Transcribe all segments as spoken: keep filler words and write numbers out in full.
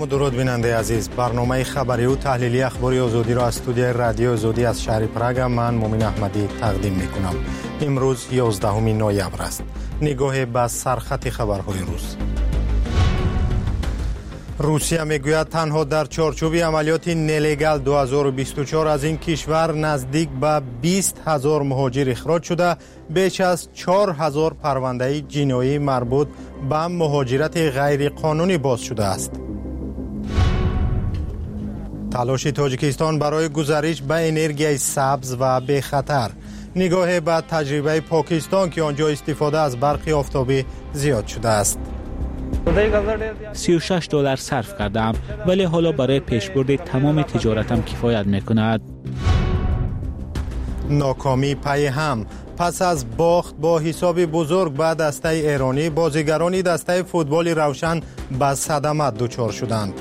درود بیننده عزیز. برنامه خبری و تحلیلی اخباری آزادی را از استودیوی رادیو آزادی از شهر پراگ من مومن احمدی تقدیم میکنم. امروز یازدهم نوامبر است. نگاه به سرخط خبرهای روز. روسیه میگوید تنها در چارچوب عملیات نلیگال دو هزار و بیست و چهار از این کشور نزدیک به بیست هزار مهاجر اخراج شده، بیش از چهار هزار پرونده جنایی مربوط به مهاجرت غیر قانونی باز شده است. تلاش تاجیکستان برای گذریش به انرژی سبز و بی خطر. نگاه به تجربه پاکستان که آنجا استفاده از برق آفتابی زیاد شده است. سی و شش دلار صرف کردم ولی حالا برای پیشبرد تمام تجارتم کفایت میکند. ناکامی پی هم. پس از باخت با حساب بزرگ به دسته ایرانی، بازیگران دسته فوتبال روشن به صدمه دچار شدند.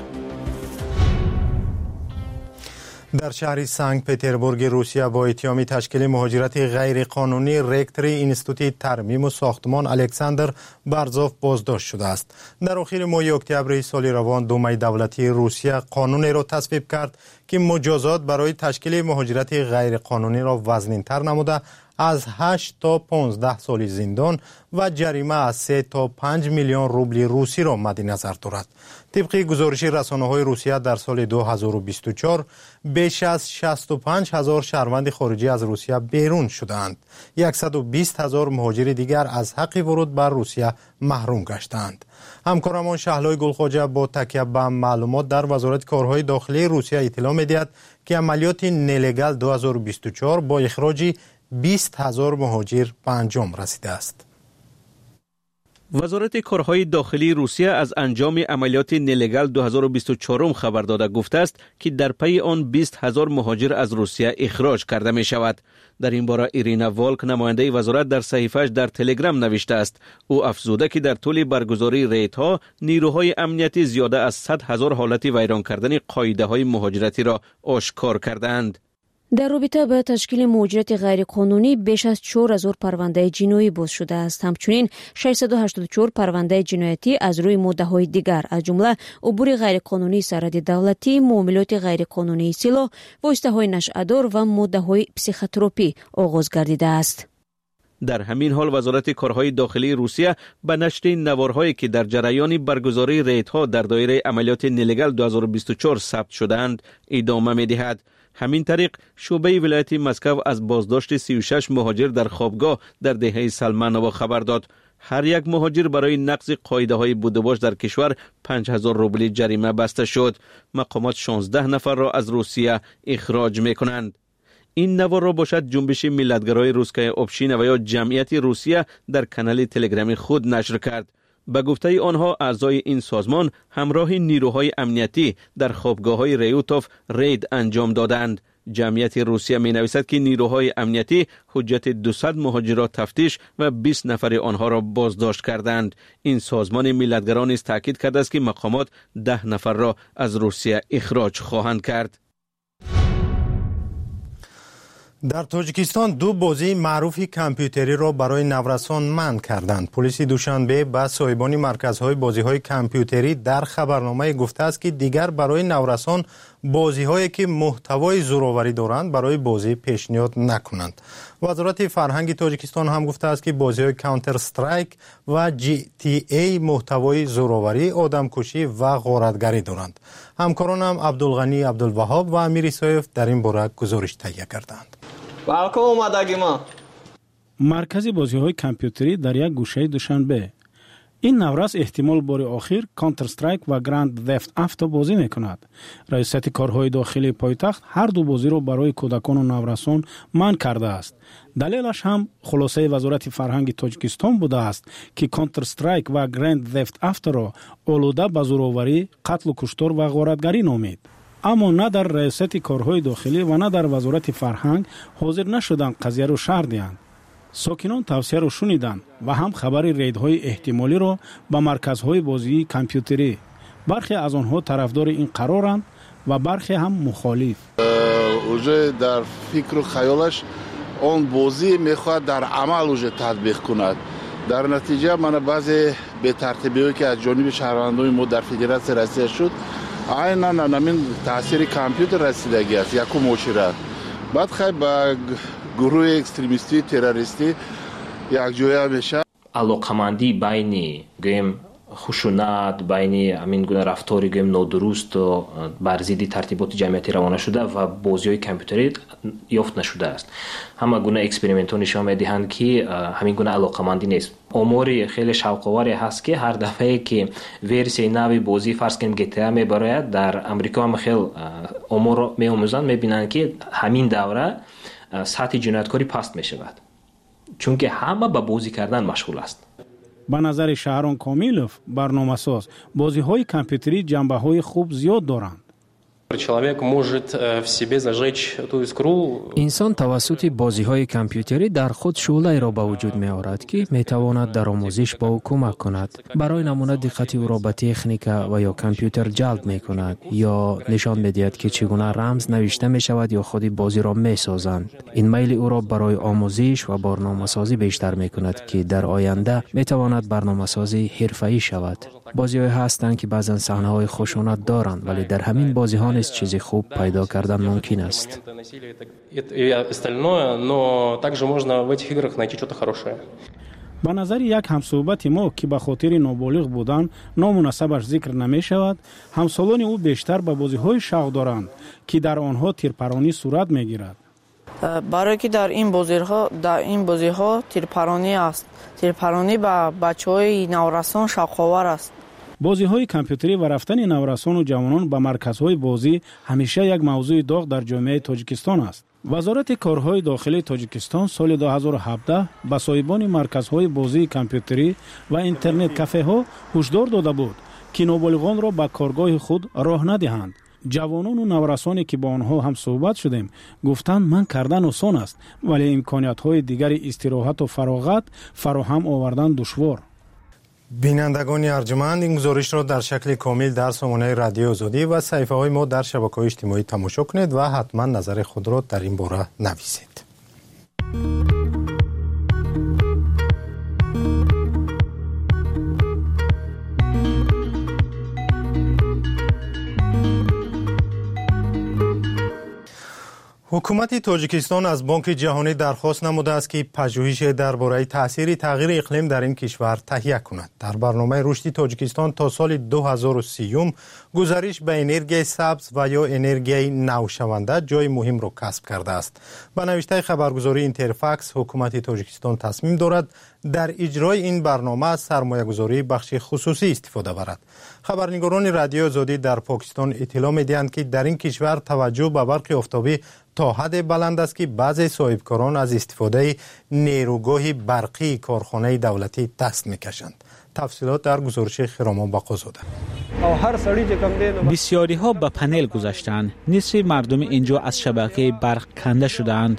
در شهر سنت پترزبورگ روسیه با اتهام تشکیل مهاجرت غیر قانونی رکتور انستیتوت ترمیم و ساختمان الکساندر برزوف بازداشت شده است. در آخر ماه اکتبر سال روان دومه دولتی روسیه قانونی را تصویب کرد که مجازات برای تشکیل مهاجرت غیر قانونی را وزنین‌تر نموده از هشت تا پانزده سال زندان و جریمه از سه تا پنج میلیون روبل روسی را مد نظر دارد. طبق گزارش رسانه‌های روسیه در سال دو هزار و بیست و چهار بیش از شصت و پنج هزار شهروند خارجی از روسیه بیرون شدند. صد و بیست هزار مهاجر دیگر از حق ورود بر روسیه محروم گشتند. همکارمان شهلای گلخواجه با تکیه به معلومات در وزارت کارهای داخلی روسیه اطلاع می‌دهد که عملیات نلیگال دو هزار و بیست و چهار با اخراج بیست هزار مهاجر به انجام رسیده است. وزارت کارهای داخلی روسیه از انجام عملیات نلیگال دو هزار و بیست و چهار خبر داده گفته است که در پی آن بیست هزار مهاجر از روسیه اخراج کرده می شود. در این باره ایرینا والک نماینده وزارت در صحیفه‌اش در تلگرام نوشته است. او افزوده که در طول برگزاری ریدها نیروهای امنیتی زیاده از صد هزار حالت ویران کردن قاعده‌های مهاجرتی را آشکار کردند. در رابطه با تشکیل مهاجرت غیر قانونی بیش از چهار هزار پرونده جنایی باز شده است. همچنین ششصد و هشتاد و چهار پرونده جنایتی از روی مدعاهای دیگر از جمله عبور غیر قانونی سرحد دولتی، معاملات غیر قانونی سلاح، واسطه‌های نشأه‌دار و مدعاهای پسیخوتراپی آغاز گردیده است. در همین حال وزارت کارهای داخلی روسیه به نشر نوارهایی که در جریان برگزاری ریدها در دایره عملیات نلیگال دو هزار و بیست و چهار ثبت شدند ادامه می‌دهد. همین طریق شعبه ولایت مسکو از بازداشت سی و شش مهاجر در خوابگاه در دهه سلمانووا خبر داد. هر یک مهاجر برای نقض قاعده‌های بودجه در کشور پنج هزار روبل جریمه بسته شد. مقامات شانزده نفر را از روسیه اخراج می‌کنند. این نوار را باشد جنبش ملتگرای روسکای اوبشینا و یا جمعیت روسیه در کانال تلگرامی خود نشر کرد. به گفته آنها اعضای این سازمان همراه نیروهای امنیتی در خوابگاه‌های ریوتوف رید انجام دادند. جمعیت روسیه می نویسد که نیروهای امنیتی حجت دویست مهاجر را تفتیش و بیست نفر آنها را بازداشت کردند. این سازمان ملتگرا نیز تاکید کرده است که مقامات ده نفر را از روسیه اخراج خواهند کرد. در تاجیکستان دو بازی معروف کامپیوتری را برای نورسان منع کردند. پلیس دوشنبه به صاحبان مرکزهای بازی‌های کامپیوتری در خبرنامه گفته است که دیگر برای نورسان بازی‌هایی که محتوای زورآوری دارند برای بازی پیشنهاد نکنند. وزارت فرهنگ تاجیکستان هم گفته است که بازی‌های کانتر استرایک و جی تی ای محتوای زورآوری، آدمکشی و غارتگری دارند. همکارانم عبدالغنی عبدالوهاب و امیر سایف در این باره گزارش تهیه کردند. مرکز بازی‌های کامپیوتری در یک گوشه دوشنبه. این نورس احتمال بار آخر کانتر استرایک و گراند ثفت افتا بازی میکند. رئیست کارهای داخلی پایتخت هر دو بازی را برای کودکان و نورسان منع کرده است. دلیلش هم خلاصه وزارت فرهنگ تاجیکستان بوده است که کانتر استرایک و گراند ثفت افتا را آلوده به زورآوری، قتل و کشتار و غارتگری نامید. اما نه در رئیست کارهای داخلی و نه در وزارت فرهنگ حاضر نشدند قضیه را شرح دهند. ساکنان توصیه را شنیدند و هم خبر ریدهای احتمالی را به مرکزهای بازی کامپیوتری. برخی از آنها طرفدار این قرارند و برخی هم مخالف. اوجه در فکر و خیالش آن بازی میخواد در عمل اوجه تطبیق کند. در نتیجه من بعضی به ترتیبی که از جانب شهروندان ما در فدراسیون رسیده شد айнан анамин таъсири компютер расидагӣ аст якум мошира. баъд хай ба гурӯҳи экстремистӣ террористӣ якҷоя мешавад. алоқамандӣ байни гӯем хушунат, байни амин гуна рафтори гӯем нодурусту бар зидди тартиботи ҷамъиятӣ равона шуда ва бозиҳои компютерӣ ёфт нашудааст. ҳама гуна экспериментҳо нишон медиҳанд ки ҳамин гуна алоқамандӣ нест. омори хеле шавқоваре ҳаст ки ҳар дафъае ки версияи нави бозии фарз кунем джи ти эй мебарояд, дар амрико ҳама хел оморро меомӯзанд, мебинанд ки ҳамин давра сатҳи ҷинояткорӣ паст мешавад, чунки ҳама ба бозӣ кардан машғул аст. ба назари Шаҳрон Комилов, барномасоз, бозиҳои компютерӣ ҷанбаҳои хуб зиёд доранд. инсон тавассути бозиҳои компютерӣ дар худ шӯълаеро ба вуҷуд меорад, ки метавонад дар омӯзиш ба ӯ кӯмак кунад. барои намуна диққати ӯро ба техника ва ё компютер ҷалб мекунад ё нишон медиҳад ки чӣ гуна рамз навишта мешавад ё худи бозиро месозанд. ин майли ӯро барои омӯзиш ва барномасозӣ бештар мекунад, ки дар оянда метавонад барномасозӣ ҳирфаӣ шавад. бозиҳое ҳастанд ки баъзан саҳнаҳои хушунат доранд, вале дар ҳамин бозиҳо низ чизи хуб пайдо кардан мумкин аст. ба назари як ҳамсӯҳбати мо, ки ба хотири ноболиғ будан ному насабаш зикр намешавад, ҳамсолони ӯ бештар ба бозиҳои шавқ доранд, ки дар онҳо тирпаронӣ сурат мегирад. барое ки дар ин бозиҳо дар ин бозиҳо тирпаронӣ аст. тирпаронӣ ба бачаҳои наврасон шавқовар аст. бозиҳои компютерӣ ва рафтани наврасону ҷавонон ба марказҳои бозӣ ҳамеша як мавзӯи доғ дар ҷомеаи Тоҷикистон аст. вазорати корҳои дохилии Тоҷикистон соли ду ҳазору ҳабдаҳ ба соҳибони марказҳои бозии компютерӣ ва интернет кафеҳо ҳушдор дода буд, ки ноболиғонро ба коргоҳи худ роҳ надиҳанд. ҷавонону наврасоне ки бо онҳо ҳам суҳбат шудем гуфтанд ман кардан осон аст, вале имкониятҳои дигари истироҳату фароғат фароҳам овардан душвор. бинандагони арҷуманд, ин гузоришро дар шакли комил дар сомонаи радиои Озодӣ ва саҳифаҳои мо дар шабакаҳои иҷтимоӣ тамошо кунед ва ҳатман назари худро дар ин бора нависед. ҳукумати Тоҷикистон аз Бонки ҷаҳонӣ дархост намудааст, ки пажӯҳише дар бораи таъсири тағйири иқлим дар ин кишвар таҳия кунад. Дар барномаи рушди Тоҷикистон то соли ду ҳазору сиюм гузариш ба энергияи сабз ва ё энергияи навшаванда ҷойи муҳимро касб кардааст. Ба навиштаи хабаргузории Интерфакс, ҳукумати Тоҷикистон тасмим дорад дар иҷрои ин барнома аз сармоягузории бахши хусусӣ истифода барад. хабарнигорони радиои Озодӣ дар Покистон иттилоъ медиҳанд, ки дар ин кишвар таваҷҷӯҳ ба барқи офтобӣ то ҳадде баланд аст, ки баъзе соҳибкорон аз истифодаи нерӯгоҳи барқии корхонаи давлатӣ даст мекашанд. тафсилот дар гузориши Хиромон Бақозода. бисёриҳо ба панел гузаштанд. нисфи мардуми инҷо аз шабакаи барқ канда шуданд.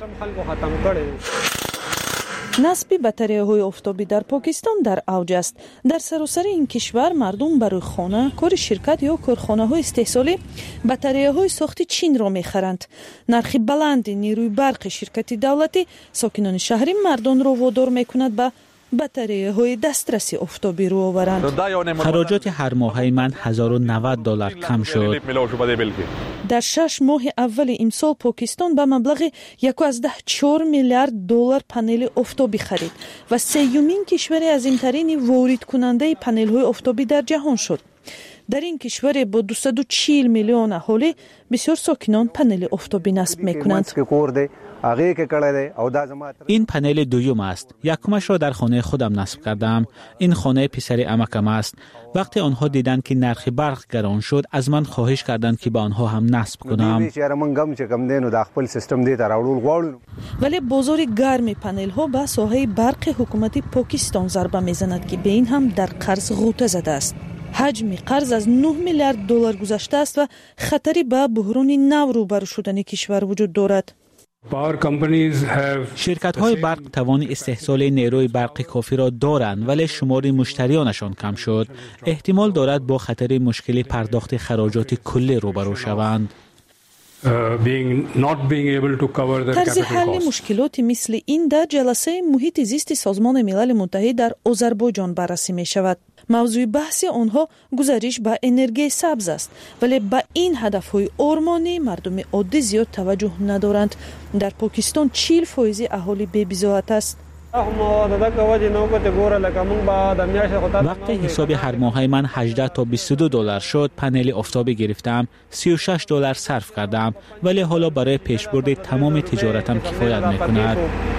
насби батареяҳои офтобӣ дар Покистон дар авҷ аст. дар саросари ин кишвар мардум барои хона, кори ширкат ё корхонаҳои истеҳсолӣ батареяҳои сохти Чинро мехаранд. нархи баланди нерӯи барқи ширкати давлатӣ сокинони шаҳрӣ мардонро водор мекунад ба батареяҳои дастраси офтобӣ рӯ оваранд. хароҷоти ҳармоҳаи ман ҳазору навад доллар кам шуд. дар шаш моҳи аввали имсол Покистон ба маблағи яку аздаҳ чор миллиард доллар панели офтобӣ харид ва сеюмин кишвари азимтарини воридкунандаи панелҳои офтобӣ дар ҷаҳон шуд. дар ин кишваре бо дусаду чил миллион аҳолӣ бисёр сокинон панели офтобӣ насб мекунанд. ин панели дуюм аст. якумашро дар хонаи худам насб кардам. ин хонаи писари амакам аст. вақте онҳо диданд ки нархи барқ гарон шуд, аз ман хоҳиш карданд ки ба онҳо ҳам насб кунам. вале бозори гарми панелҳо ба соҳаи барқи ҳукумати Покистон зарба мезанад, ки ба ин ҳам дар қарз ғута задааст. ҳаҷми қарз аз нӯҳ миллиард доллар гузаштааст ва хатари ба буҳрони нав рӯбарӯ шудани кишвар вуҷуд дорад. ширкатҳои барқ тавони истеҳсоли нерӯи барқи кофиро доранд, вале шумори муштариёнашон кам шуд. эҳтимол дорад бо хатари мушкили пардохти хароҷоти куллӣ рӯбарӯ шаванд. тарзи ҳалли мушкилоти мисли ин дар ҷаласаи муҳити зисти Созмони Милали Муттаҳид дар Озарбойҷон баррасӣ мешавад. мавзӯи баҳси онҳо гузариш ба энергияи сабз аст, вале ба ин ҳадафҳои ормонӣ мардуми оддӣ зиёд таваҷҷӯҳ надоранд. дар покистон чил фоизи аҳолӣ бебизоат аст. وقتی حساب هر ماهی من هجده تا بیست و دو دلار شد، پنل آفتابی گرفتم، سی و شش دلار صرف کردم، ولی حالا برای پیشبرد تمام تجارتم کفایت میکند.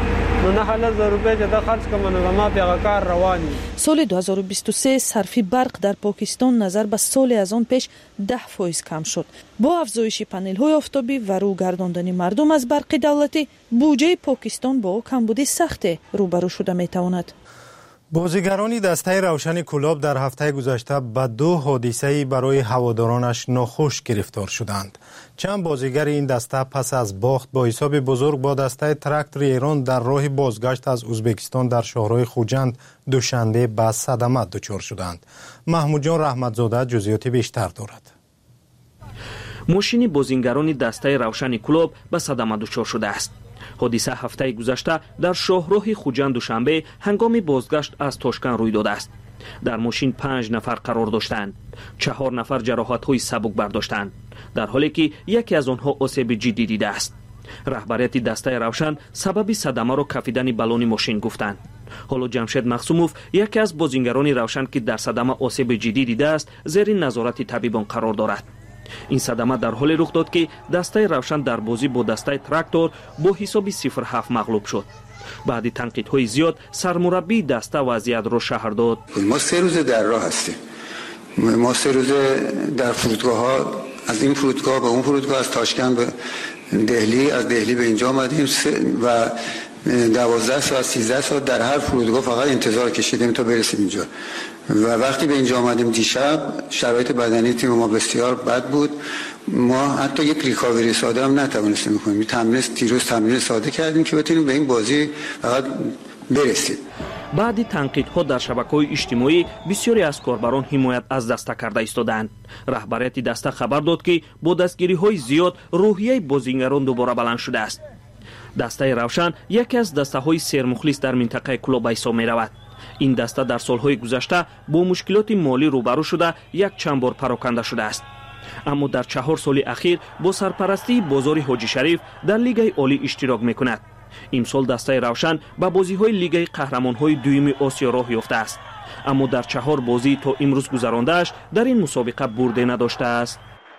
соли дуҳазору бисту се сарфи барқ дар покистон назар ба соли аз он пеш даҳ фоиз кам шуд. бо афзоиши панелҳои офтобӣ ва рӯ гардондани мардум аз барқи давлатӣ, буҷаи покистон бо камбуди сахте рӯбарӯ шуда метавонад. بازیگرانی دسته روشن کلاب در هفته گذشته به دو حادثه برای هوادارانش ناخوش گرفتار شدند. چند بازیگر این دسته پس از باخت با حساب بزرگ با دسته تراکتور ایران در راه بازگشت از ازبکستان در شهرهای خوجند دوشنبه به صدمه دچار شدند. محمود جان رحمتزاده جزئیات بیشتر دارد. ماشین بازیگران دسته روشن کلاب به صدمه دچار شده است. حادثه هفته گذشته در شاهراه خوجند دوشنبه هنگام بازگشت از تاشکند روی داده است. در ماشین پنج نفر قرار داشتند. چهار نفر جراحت‌های سبک برداشتند، در حالی که یکی از آنها آسیب جدی دیده است. رهبریت دسته روشن سبب صدمه را کفیدن بالون ماشین گفتند. حالا جمشید مخصوموف یکی از بازیگران روشن که در صدمه آسیب جدی دیده است، زیر نظارت طبیبان قرار دارد. این صدمه در حالی رخ داد که دسته روشن در بازی با دسته تراکتور با حساب صفر هفت مغلوب شد. بعد تنقیدهای زیاد سرمربی دسته وضعیت را شرح داد. ما سه روز در راه هستیم. ما سه روز در فرودگاه ها، از این فرودگاه به اون فرودگاه، از تاشکند به دهلی، از دهلی به اینجا آمدیم و دوازده ساعت سیزده ساعت در هر فرودگاه فقط انتظار کشیدیم تا برسیم اینجا. و وقتی به اینجا آمدیم دیشب، شرایط بدنی تیم ما بسیار بد بود. ما حتی یک ریکاوری ساده هم نتوانستیم بکنیم. تمرین دیروز تمرین ساده کردیم که بتونیم به این بازی فقط برسیم. بعد تنقیدها در شبکه‌های اجتماعی بسیاری از کاربران حمایت از دسته کرده ایستادند. رهبریت دسته خبر داد که با دستگیری‌های زیاد روحیه بازیگران دوباره بلند شده است. دسته روشن یکی از دسته‌های سرمخلص در منطقه کلاب حساب می‌رود. این دسته در سالهای گذشته با مشکلات مالی روبرو شده یک چند بار پراکنده شده است. اما در چهار سال اخیر با سرپرستی بازار حاجی شریف در لیگ عالی اشتراک می‌کند. امسال دسته روشن به بازی‌های لیگ قهرمان‌های دوم آسیا راه یافته است. اما در چهار بازی تا امروز گذرانده‌اش در این مسابقه برده نداشته است.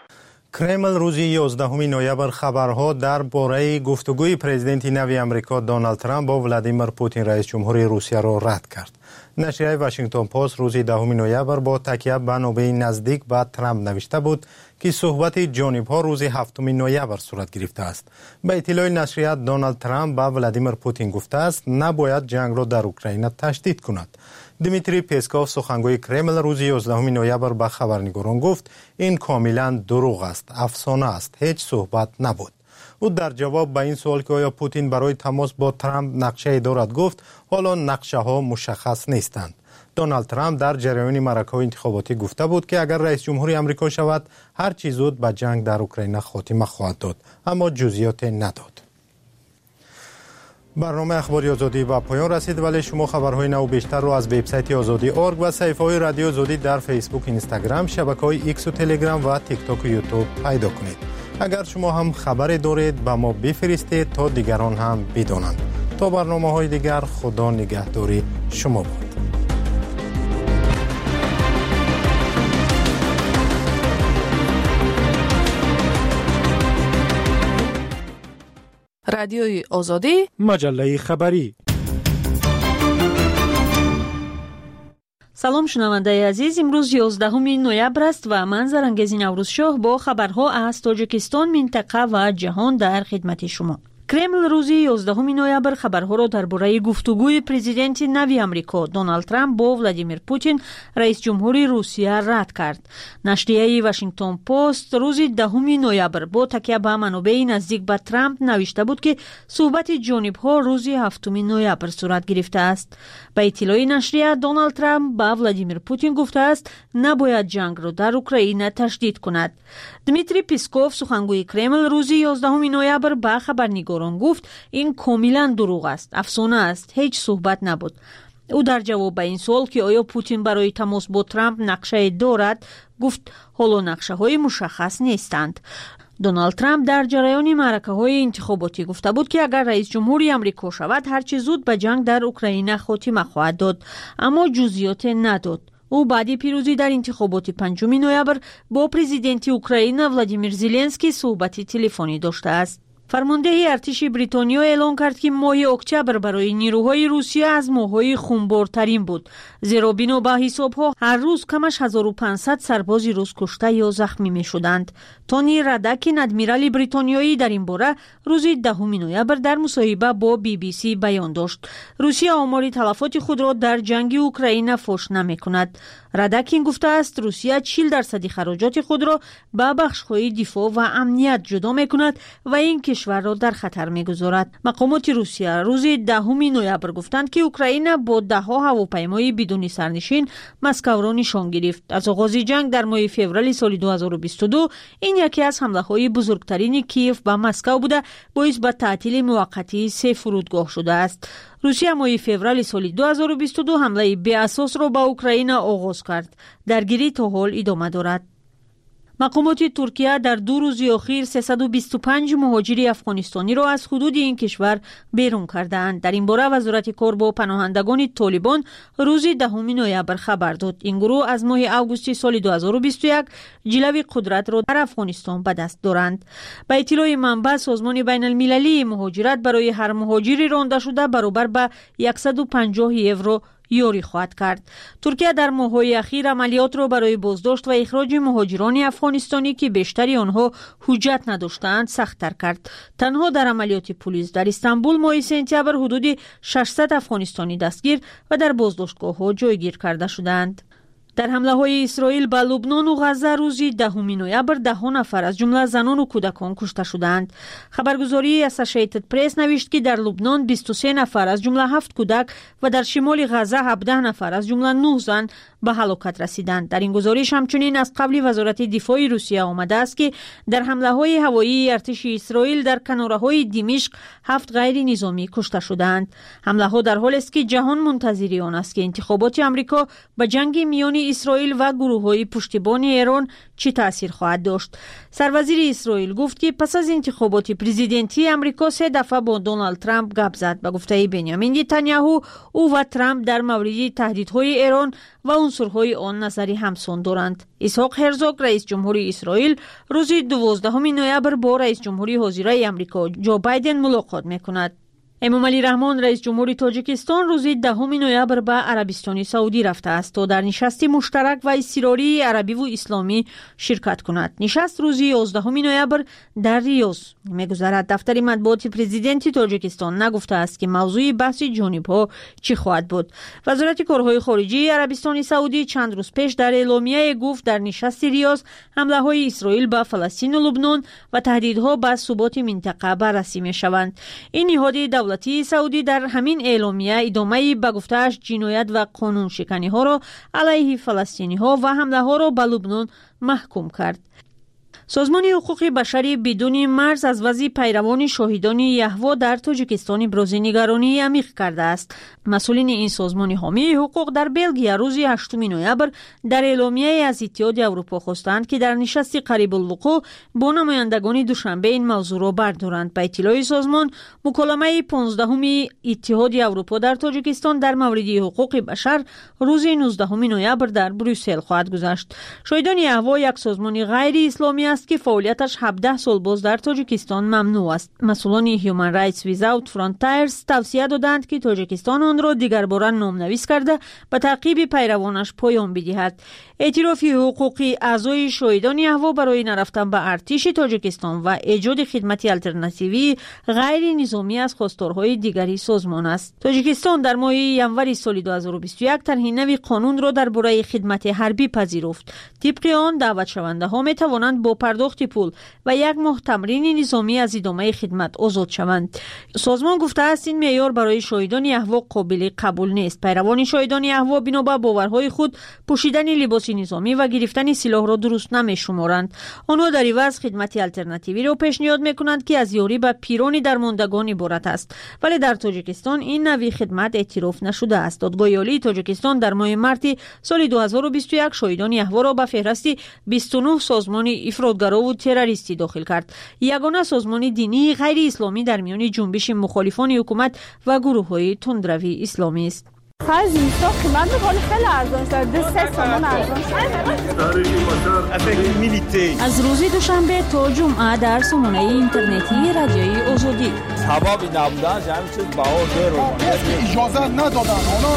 کرمل روز یازدهم نوامبر خبرها درباره گفتگوی پرزیدنت نوی آمریکا دونالد ترامپ با ولادیمیر پوتین رئیس جمهوری روسیه را رد کرد. نشریه واشنگتن پست روز دهم نوامبر با تکیه به منابع نزدیک به ترامپ نوشته بود که صحبت جانب‌ها روز هفتم نوامبر صورت گرفته است. به اطلاع نشریه دونالد ترامپ به ولادیمیر پوتین گفته است نباید جنگ را در اوکراین تشدید کند. دیمیتری پسکوف سخنگوی کرمل روز یازدهم نوامبر به خبرنگاران گفت این کاملا دروغ است، افسانه است، هیچ صحبت نبود. او در جواب به این سوال که آیا پوتین برای تماس با ترامپ نقشه دارد گفت حالا نقشه ها مشخص نیستند. دونالد ترامپ در جریان معرکه‌های انتخاباتی گفته بود که اگر رئیس جمهوری آمریکا شود هر چه زود به جنگ در اوکراین خاتمه خواهد داد، اما جزئیات نداد. برنامه اخباری آزادی به پایان رسید، ولی شما خبرهای نو بیشتر رو از وبسایت آزادی دات اورگ و صفحه‌های رادیو آزادی در فیسبوک، اینستاگرام، شبکه‌های ایکس و تلگرام و تیک تاک و یوتیوب پیدا کنید. اگر شما هم خبری دارید به ما بفرستید تا دیگران هم بدانند. تا برنامه‌های دیگر خدا نگهداری شما باد. رادیوی آزادی، مجله خبری. سلام شنوندگان عزیز، امروز یازدهم نوامبر است و من زرنگزی نوروزشاه با خبرها از تاجیکستان، منطقه و جهان در خدمت شما. کرمل روز یازدهم نوامبر خبرها را درباره گفتگوی پرزیدنت نوی آمریکا دونالد ترامپ با ولادیمیر پوتین رئیس جمهوری روسیه رد کرد. نشریه واشنگتن پست روز دهم نوامبر با تکیه به منابع نزدیک به ترامپ نوشته بود که صحبت جانب‌ها روز هفتم نوامبر صورت گرفته است. به اطلاع نشریه دونالد ترامپ به ولادیمیر پوتین گفته است نباید جنگ را در اوکراین تشدید کند. دیمیتری پسکوف سخنگوی کرمل روز یازدهم نوامبر به خبرنگاران گفت این کاملا دروغ است، افسانه است، هیچ صحبت نبود. او در جواب به این سوال که آیا پوتین برای تماس با ترامپ نقشه دارد گفت حالا نقشه های مشخص نیستند. دونالد ترامپ در جریان معرکه های انتخاباتی گفته بود که اگر رئیس جمهوری آمریکا شود هرچه زود به جنگ در اوکراین خاتمه خواهد داد، اما جزئیات نداد. او بعد پیروزی در انتخابات پنجم نوامبر با پرزیدنت اوکراین ولادیمیر زلنسکی صحبت تلفنی داشته است. فرمانده ارتش بریتانیا اعلام کرد که ماه اکتبر برای نیروهای روسیه از ماه‌های خونبارترین بود، زیرا بنا به حساب‌ها هر روز کمش هزار و پانصد سرباز روس کشته یا زخمی می‌شدند. تونی ردک ادمیرال بریتانیایی در این باره روز دهم نوامبر در مصاحبه با بی بی سی بیان داشت. روسیه آمار تلفات خود را در جنگ اوکراین فاش نمی‌کند. ردک گفته است روسیه چهل درصد خراجات خود را به بخش‌های دفاع و امنیت جدا می‌کند و این کشور را در خطر می‌گذارد. مقامات روسیه روز دهم نوامبر گفتند که اوکراین با ده‌ها هواپیمای بدون سرنشین مسکو را نشان گرفت. از آغاز جنگ در ماه فوریه سال دو هزار و بیست و دو این یکی از حمله‌های بزرگترین کیف به مسکو بوده، باعث به تعطیل موقتی سه فرودگاه شده است. روسیه ماه فوریه سال دو هزار و بیست و دو حمله بی اساس را به اوکراین آغاز کرد. درگیری تا حال ادامه دارد. مقامات ترکیه در دو روز اخیر سیصد و بیست و پنج مهاجر افغانستانی را از حدود این کشور بیرون کردند. در این باره وزارت کار با پناهندگان طالبان روز دهم نوامبر خبر داد. این گروه از ماه آگوست سال دو هزار و بیست و یک جلوی قدرت را در افغانستان به دست دارند. به اطلاع منبع سازمان بین المللی مهاجرت برای هر مهاجری رانده شده برابر به صد و پنجاه یورو یاری خواهد کرد. ترکیه در ماه‌های اخیر عملیات را برای بازداشت و اخراج مهاجران افغانستانی که بیشتری آنها حجت نداشتند سخت‌تر کرد. تنها در عملیات پلیس در استانبول ماه سپتامبر حدود ششصد افغانستانی دستگیر و در بازداشتگاه‌ها جایگیر کرده شدند. در حمله های اسرائیل به لبنان و غزه روز دهم نوامبر ده نفر از جمله زنان و کودکان کشته شدند. خبرگزاری اسوسییتد پرس نوشت که در لبنان بیست و سه نفر از جمله هفت کودک و در شمال غزه هفده نفر از جمله نه زن به هلاکت رسیدند. در این گزارش همچنین از قبل وزارت دفاع روسیه آمده است که در حمله های هوایی ارتش اسرائیل در کناره های دمشق هفت غیر نظامی کشته شدند. حمله ها در حالی است که جهان منتظر آن است که انتخابات آمریکا به جنگ میان اسرائیل و گروه‌های پشتیبان ایران چه تأثیر خواهد داشت. سروزیر اسرائیل گفت که پس از انتخابات پرزیدنتی آمریکا سه دفعه با دونالد ترامپ گپ زد. به گفته بنیامین نتانیاهو او و ترامپ در مورد تهدیدهای ایران و عنصرهای آن نظری همسان دارند. اسحاق هرزوگ رئیس جمهوری اسرائیل روز دوازدهم نوامبر با رئیس جمهوری حاضر آمریکا جو بایدن ملاقات می‌کند. امامعلی رحمان رئیس جمهوری تاجیکستان روز دهم نوامبر به عربستان سعودی رفته است تا در نشست مشترک و اضطراری عربی و اسلامی شرکت کند. نشست روز یازدهم نوامبر در ریاض می‌گذرد. دفتر مطبوعات پرزیدنت تاجیکستان نگفته است که موضوع بحث جانب‌ها چی خواهد بود. وزارت کارهای خارجه عربستان سعودی چند روز پیش در اعلامیه گفت در نشست ریاض حمله‌های اسرائیل به فلسطین و لبنان و تهدیدها به ثبات منطقه بررسی می‌شوند. این نهاد دولتی سعودی در همین اعلامیه ادامه به گفته‌اش جنایت و قانون شکنی ها را علیه فلسطینی ها و حمله ها را به لبنان محکوم کرد. سازمان حقوق بشری بدون مرز از وضع پیروان شاهدان یهوه در تاجیکستان ابراز نگرانی عمیق کرده است. مسئولین این سازمان حامی حقوق در بلژیم روز هشتم نوامبر در اعلامیه از اتحاد اروپا خواستند که در نشست قریب الوقوع با نمایندگان دوشنبه این موضوع را بردارند. به اطلاع سازمان مکالمه پانزدهم اتحاد اروپا در تاجیکستان در مورد حقوق بشر روز نوزدهم نوامبر در بروسل خواهد گذشت. شاهدان یهوه یک سازمان غیر اسلامی است که فعالیتش هفده سال باز در تاجیکستان ممنوع است. مسئولان هیومن رایتس ویزاوت فرانتایرز توصیه دادند که تاجیکستان آن را دیگر بار نامنویس کرده به تعقیب پیروانش پایان بدهد. اعتراف حقوقی اعضای شاهدان یهوه برای نرفتن به ارتش تاجیکستان و ایجاد خدمت آلترناتیوی غیر نظامی از خواستارهای دیگری سازمان است. تاجیکستان در ماه ژانویه سال دو هزار و بیست و یک طرح نوی قانون را درباره خدمت حربی پذیرفت. طبق آن دعوت شونده ها می توانند با پرداخت پول و یک ماه تمرین نظامی از ادامه خدمت آزاد شوند. سازمان گفته است این معیار برای شاهدان احوا قابل قبول نیست. پیروان شاهدان احوا بنا به باورهای خود پوشیدن لباس نظامی و گرفتن سلاح را درست نمی‌شمارند. آنها در عوض خدمت آلترناتیوی را پیشنهاد می‌کنند که از یاری به پیران درماندگان عبارت است، ولی در تاجیکستان این نوع خدمت اعتراف نشده است. دادگاه عالی تاجیکستان در ماه مارس سال دو هزار و بیست و یک شاهدان احوا را به فهرست بیست و نه سازمان افراطگرا و تروریستی داخل کرد. یگانه سازمان دینی غیر اسلامی در میان جنبش مخالفان حکومت و گروه‌های تندروی اسلامی است. خرج اینستا قیمت خیلی خیلی ارزان شد. دو سه تومان ارزان شد. از روز دوشنبه تا جمعه در سامانه اینترنتی رادیوی آزادی. سبب نبودن همین چیز بها زیرو. اجازه ندادن.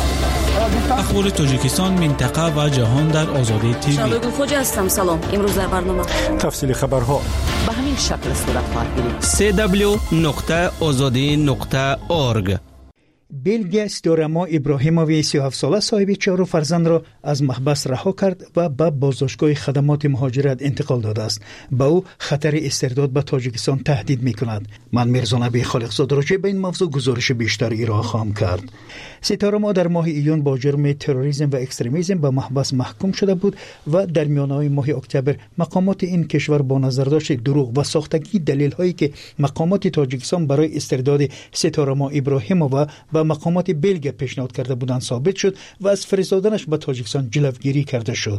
اخبار تاجیکستان، منطقه و جهان در آزادی تیوی. شادو خوجا هستم. سلام. امروز در برنامه تفصیل خبرها به همین شکل صورت خواهد گرفت. سی دبلیو نقطه آزادی نقطه اورگ. بلگیا ستارما ابراهیموی سی و هفت ساله صاحب چهار فرزند را از محبس رها کرد و به بازداشتگاه خدمات مهاجرت انتقال داده است. به او خطر استرداد به تاجیکستان تهدید می‌کند. من میرزا نبی خالقزاده راجع به این موضوع گزارش بیشتر ارائه خواهم کرد. ستارما در ماه ایون با جرم تروریسم و اکستریمیسم به محبس محکوم شده بود و در میانه ماه اکتبر مقامات این کشور با نظرداشت دروغ و ساختگی دلیل‌هایی که مقامات تاجیکستان برای استرداد ستارما ابراهیموی و مقامات بلگیا پیشنهاد کرده بودند ثابت شد و از فرستادنش به تاجیکستان جلوگیری کرده شد.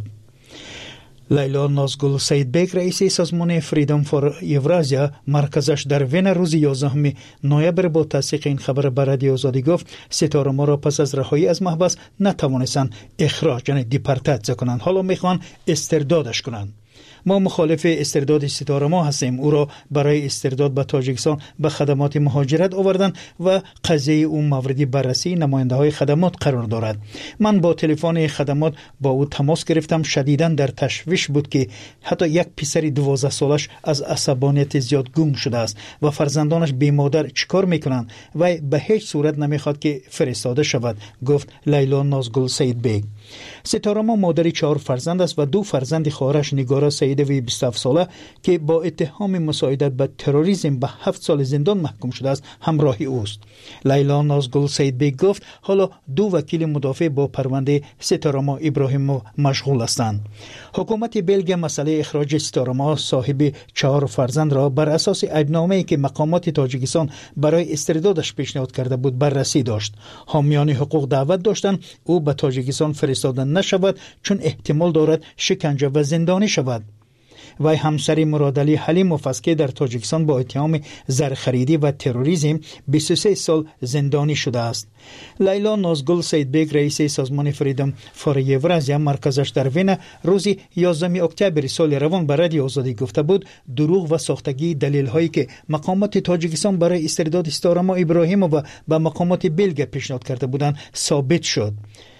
لیلا نازگل سید بیگ رئیس سازمان فریدم فور یورازیا مرکزش در وین روز یازدهم نوامبر با تصدیق این خبر به رادیو آزادی گفت ستارما را پس از رهایی از محبس نتوانستند اخراج یعنی دیپارتات کنند، حالا میخوان استردادش کنند. ما مخالف استرداد ستارما هستیم. او را برای استرداد به تاجیکستان به خدمات مهاجرت آوردن و قضیه او مورد بررسی نماینده های خدمات قرار دارد. من با تلفن خدمات با او تماس گرفتم. شدیداً در تشویش بود که حتی یک پسر دوازده سالش از عصبانیت زیاد گم شده است و فرزندانش بی مادر چیکار میکنند و به هیچ صورت نمیخواد که فرستاده شود، گفت لیلا نازگل سید بیگ. ستارما مادر چهار فرزند است و دو فرزند خواهرش نگارا سیدوی بیست و هفت ساله که با اتهام مساعدت به تروریسم به هفت سال زندان محکوم شده است همراه اوست. لیلا نازگل سید بیگ گفت حالا دو وکیل مدافع با پرونده ستارما ابراهیموی مشغول هستند. حکومت بلگیا مسئله اخراج ستارما صاحب چهار فرزند را بر اساس عهدنامه‌ای که مقامات تاجیکستان برای استردادش پیشنهاد کرده بود بررسی داشت. حامیان حقوق دعوت داشتند او به تاجیکستان فرستاده نشود چون احتمال دارد شکنجه و زندانی شود. وی همسر مرادعلی حلیموف است که در تاجیکستان با اتهام زرخریدی و تروریسم بیست و سه سال زندانی شده است. لیلا نازگل سید بیگ رئیس سازمان فریدم فور یورازیا مرکزش در وین روز یازدهم اکتبر سال روان به رادیو آزادی گفته بود دروغ و ساختگی دلیل هایی که مقامات تاجیکستان برای استرداد ستارما ابراهیموی و مقامات بلگیا پیشنهاد کرده بودند ثابت شد.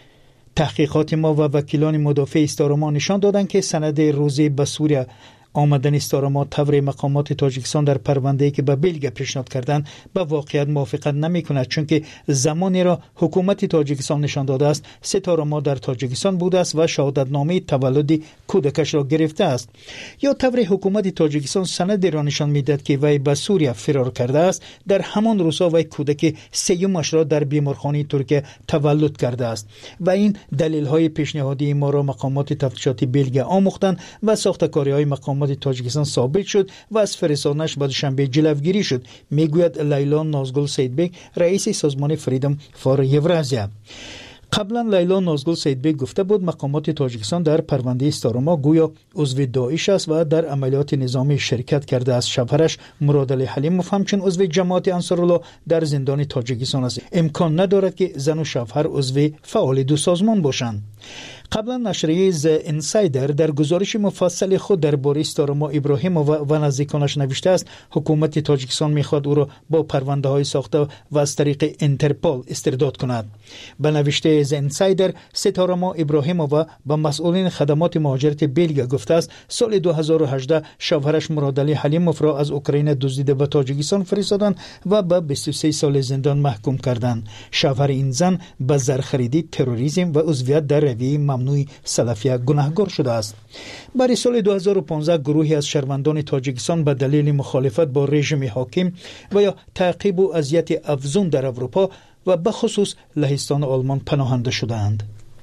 تحقیقات ما و وکیلان مدافع ستارما نشان دادند که سند روزی به سوریه آمدن استارما طور مقامات تاجیکستان در پرونده‌ای که به بلگیا پیشنهاد کردند به واقعیت موافقت نمی‌کند، چون که زمانی را حکومت تاجیکستان نشان داده است ستارما در تاجیکستان بوده است و شهادتنامه تولد کودکش را گرفته است. یا طور حکومت تاجیکستان سندی را نشان می‌دهد که وی به سوریه فرار کرده است. در همان روزها وی کودک سیومش را در بیمارخانه ترکیه تولد کرده است و این دلیل‌های پیشنهادی ما را مقامات تفتیشاتی بلگیا آموختند و ساخته‌کاری‌های مقامات تاجیکستان ثابت شد و از فرستادنش به دوشنبه جلوگیری شد، میگوید لیلا نازگل سید بیگ رئیس سازمان فریدم فور یورازیا. قبلا لیلا نازگل سید بیگ گفته بود مقامات تاجیکستان در پرونده استارما گویا عضو داعش است و در عملیات نظامی شرکت کرده است. شوهرش مرادعلی حلیموف همچون عضو جماعت انصارالله در زندان تاجیکستان است. امکان ندارد که زن و شوهر عضو فعال دو سازمان باشند. قبلا نشریه ز انسایدر در گزارش مفصل خود درباره استارما ابراهیموی و نزدیکانش نوشته است حکومت تاجیکستان میخواد او را با پرونده های ساخته و از طریق انترپول استرداد کند. به نوشته ز انسایدر ستارما ابراهیموی با مسئولین خدمات مهاجرت بلگیا گفته است سال دو هزار و هجده شوهرش مرادعلی حلیموف را از اوکراین دزدیده به تاجیکستان فرستادند و به بیست و سه سال زندان محکوم کردند. شوهر این زن به زرخریدی، تروریسم و عضویت در رویه ممنوع سلفیه گناهکار شده است. برای سال دو هزار و پانزده گروهی از شهروندان تاجیکستان به دلیل مخالفت با رژیم حاکم و یا تعقیب و اذیت افزون در اروپا و به خصوص لهستان آلمان پناهنده شدند.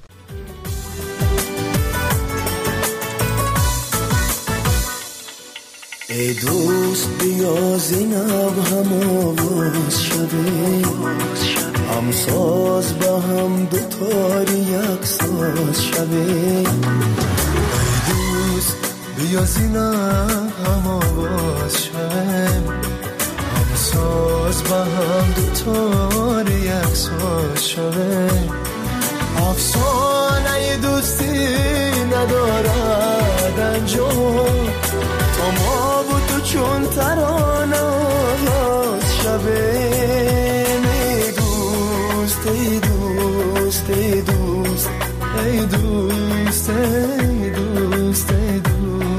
ای دوست بیا زینب هم آواز شده، هم ساز به هم دوتاری یک ساز شده. ای دوست بیا زینب هم آواز شده، هم ساز به هم دوتاری یک ساز شده. افسانه دوستی ندارد انجام، تو ما و تو چون ترانه آغاز شبه. ای دوست ای دوست ای دوست ای دوست ای دوست ای دوست.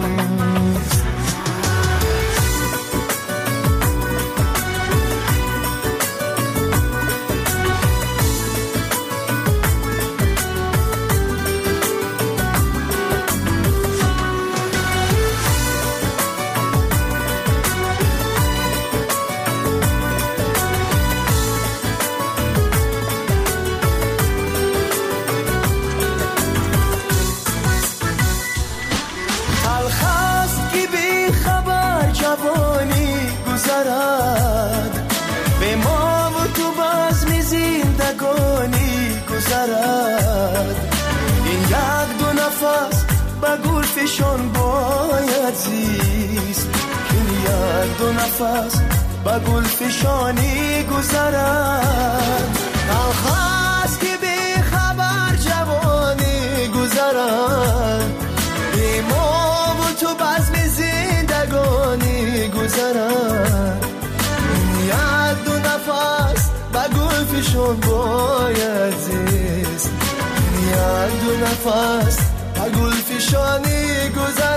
به ما و تو بزم زندگانی گذرد. این یک دو نفس به گل فشان باید زیست، این یک دو نفس به گل فشانی گذرد. الخاست که بی خبر جوانی گذرد، به ما و تو بزم زندگانی گذرد. یک دو نفس به گل فشان باید زیست، یک دو نفس به گل فشانی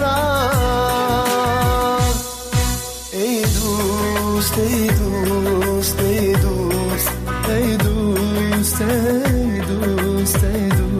گذرد. ای دوست ای دوست ای دوست ای دوست ای دوست ای دوست.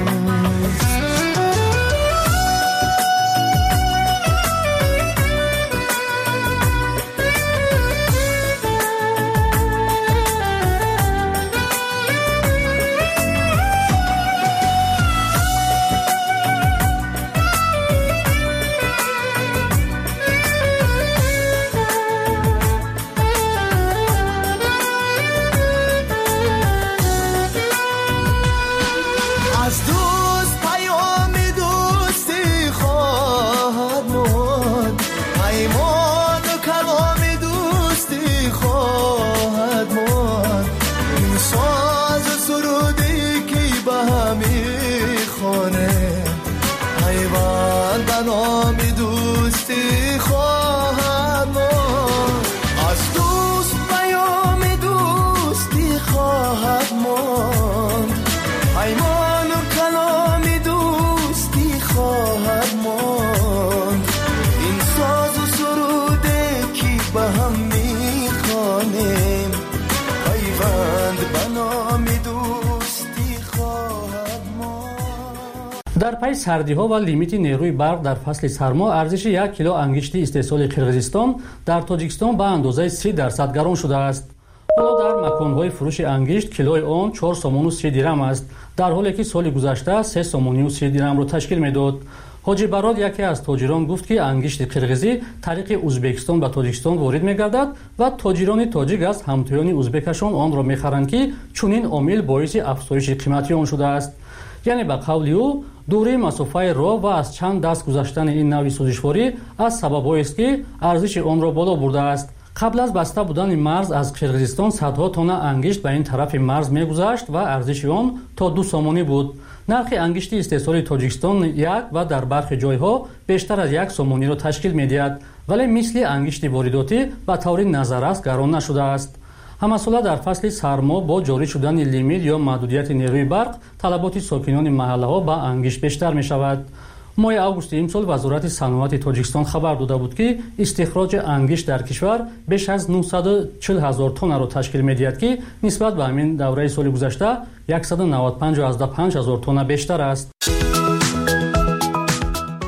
در پی سردی‌ها و لیمیت نیروی برق در فصل سرما، ارزش یک کیلو انگشت استحصال قرقیزستان در تاجیکستان به اندازه سی درصد گران شده است. حالا در مکان‌های فروش انگشت کیلوی آن چهار سومون و سی درم است، در حالی که سال گذشته سه سومون و سی درم را تشکیل می‌داد. حاجی براد یکی از تاجران گفت که انگشت قرقیزی طریق ازبکستان به تاجیکستان وارد می‌گردد و تاجران تاجیک از همتایان ازبکشان آن را می‌خرند که چنین عامل باعث افزایش قیمتی آن شده است. یعنی به قول او دوره مسافه راه و از چند دست گذشتن این نوع سوزشواری از سبب‌هایی است که ارزش آن را بالا برده است. قبل از بسته بودن مرز از قرقیزستان صدها تن انگشت به این طرف مرز می‌گذشت و ارزش آن تا دو سومانی بود. نرخ انگشت استحصال تاجیکستان یک و در برخی جایها بیشتر از یک سومانی را تشکیل می‌دهد، ولی مثل انگشت وارداتی به طور نظررس گران نشده است. همساله در فصل سرما با جاری شدن لیمیت یا محدودیت نیروی برق، طلبات ساکنان محله‌ها به انگشت بیشتر می‌شود. ماه اوگوست امسال وزارت صنعت تاجیکستان خبر داده بود که استخراج انگشت در کشور بیش از نهصد و چهل هزار تن را تشکیل می‌دهد که نسبت به همین دوره سال گذشته صد و نود و پنج و پنج هزار تن بیشتر است.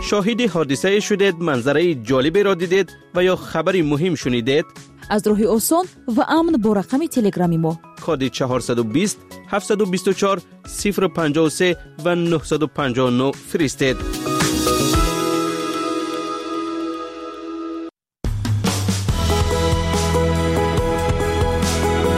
شاهد حادثه شدید، منظره جالبی را دیدید و یا خبری مهم شنیدید؟ از راه آسان و امن با رقم تلگرامی ما کد چهارصد و بیست هفتصد و بیست و چهار صفر پنجاه و سه و نه پنج نه فرستید.